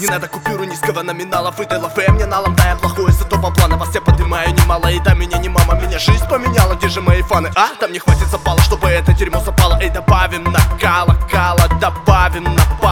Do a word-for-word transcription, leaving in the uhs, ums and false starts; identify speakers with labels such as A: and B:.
A: надо купюру низкого номинала. Выдай лафе мне налом, да я плохое, зато по плану вас я поднимаю немало. И да, меня не мама, меня жизнь поменяла. Где же мои фаны, а? Там не хватит запала, чтобы это дерьмо запало. Эй, добавим накала, кала, добавим напала.